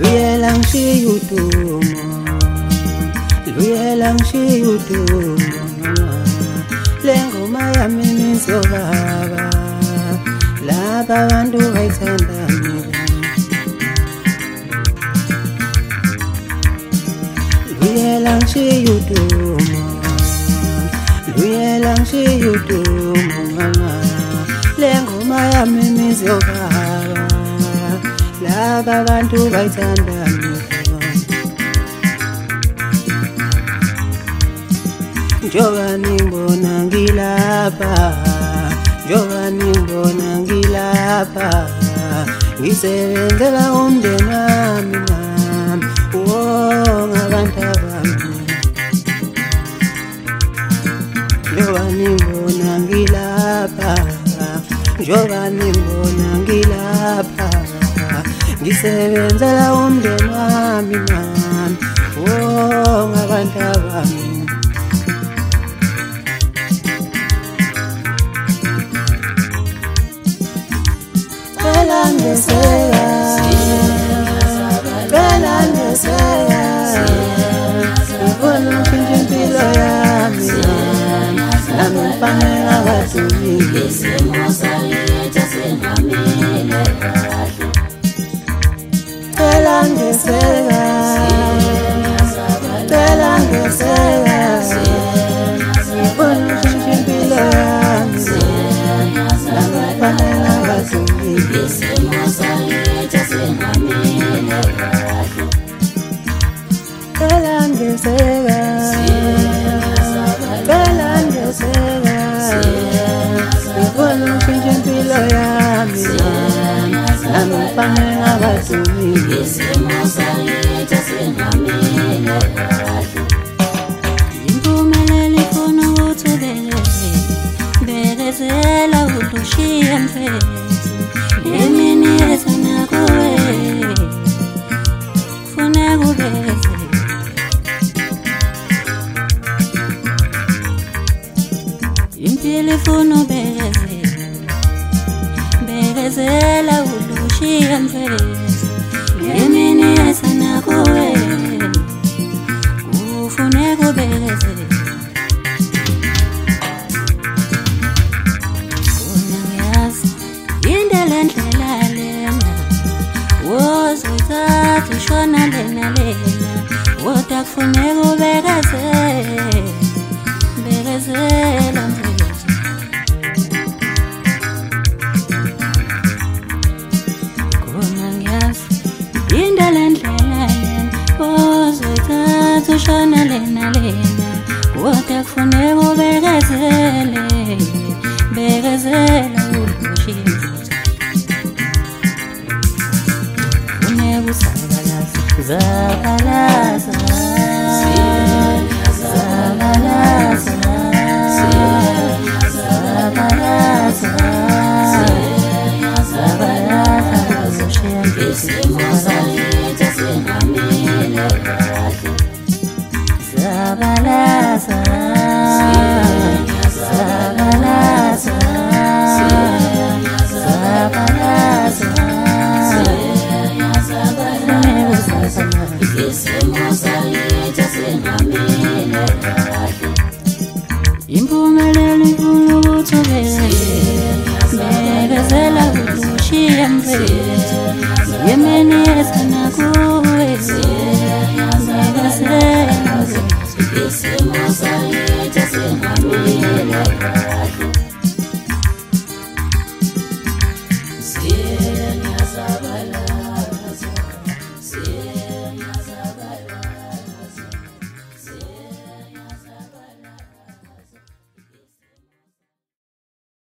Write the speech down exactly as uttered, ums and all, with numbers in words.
Luyela ngishiyudumo, luyela ngishiyudumo, lengoma yami nizobaba, laba bantu bayithanda mina. Luyela ngishiyudumo, luyela ngishiyudumo mama, lengoma yami nizobaba, laba bantu bayithanda mina. Njoba ningibona ngilapha, njoba ningibona ngilapha, ngisebenzela umndeni wami nami, wonke abantu bami. Njoba ningibona ngilapha, njoba ningibona ngilapha, ngisebenzela umndeni wami nami, wonke abantu bami. Bela ngeseka, bela ngeseka, ngibona utshintsha impilo yami, nami ngifanele abadumile. Isimo sakithi singhamile kahle. Bela ngeseka, bela ngeseka, ngibona utshintsha impilo yami, nami ngifanele abadumile. Isimo sakithi singhamile kahle. Bela ngeseka, bela ngeseka, ngibona utshintsha impilo yami, nami ngifanele abadumile. Isimo sakithi singhamile kahle. Impumelelo ifuna ukuthi ubeleze, bekezela udushiye mfethu, emini yesana kuwe kufuneka ubeze. Impilo ifuna ubeze, bekezela udushiye mfethu, emini yesana kuwe kufuneka ubeze. Ushona lena lena, woda kufuneka ubekezele, bekezela mfethu. Khona ngiyazi indlela ndlela lena, wozoyithatha ushona lena lena, woda kufuneka ubekezele, bekezela udushiye mfethu. Funeka Zabalaza, zabalaza, zabalaza, zabalaza, isimo sakithi singhamile kahle. Zabalaza, zabalaza, zabalaza, isimo sakithi singhamile kahle. Impumelelo ifuna ukuthi ubeleze, bekezela udushiye mfethu, emini yesana kuwe bekezela. Isimo sakithi